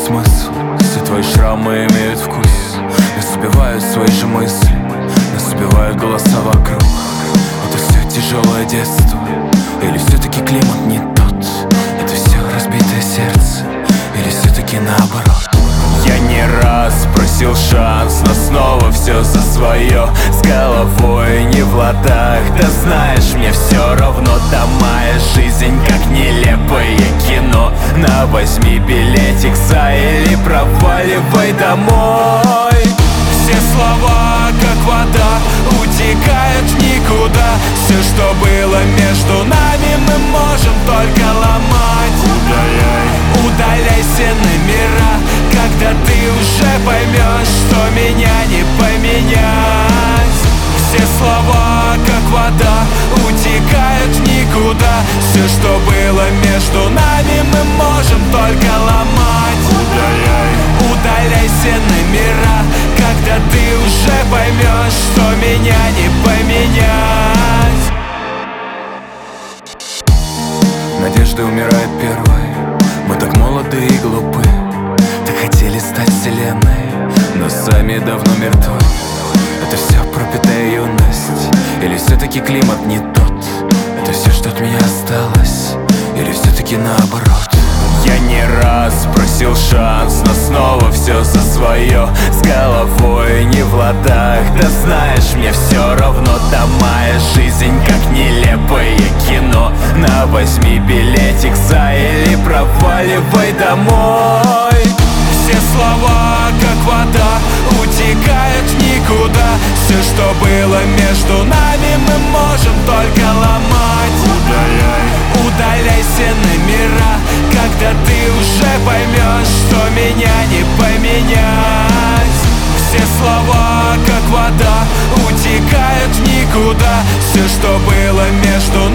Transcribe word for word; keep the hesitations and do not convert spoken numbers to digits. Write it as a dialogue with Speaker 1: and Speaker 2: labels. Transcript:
Speaker 1: смысл, все твои шрамы имеют вкус. Нас убивают свои же мысли, нас убивают голоса вокруг. Это все тяжелое детство, или все-таки климат не тот? Это все разбитое сердце, или все-таки наоборот? Я не раз просил шанс, но снова все за свое. С головой не в ладах, да знаешь, мне все равно. Да моя жизнь как нелепое кино. На возьми билетик за или проваливай домой. Все слова как вода утекают в никуда. Все, что было между нами, мы можем только ломать. Удаляй, удаляйся номера, когда ты уже поймешь, что меня не поменять. Все слова как вода утекают в никуда. Все, что было между нами, мы можем только ломать. Удаляй, удаляйся номера, когда ты уже поймешь, что меня не поменять. Надежда умирает первой. Мы так молоды и глупы, так хотели стать вселенной, но сами давно мертвы. Это все пропитая юность, или все-таки климат не тот? Это все, что от меня осталось, или все-таки наоборот? Я не раз просил шанс, но снова все за свое. С головой не в ладах, да знаешь, мне все равно. Да моя жизнь как нелепое кино. На возьми билетик за или проваливай домой. Все слова как вода утекают в никуда. Все, что было между нами, мы можем только ломать. Удаляй, удаляйся номера, когда ты уже поймешь, что меня не поменять. Все слова как вода утекают в никуда. Все, что было между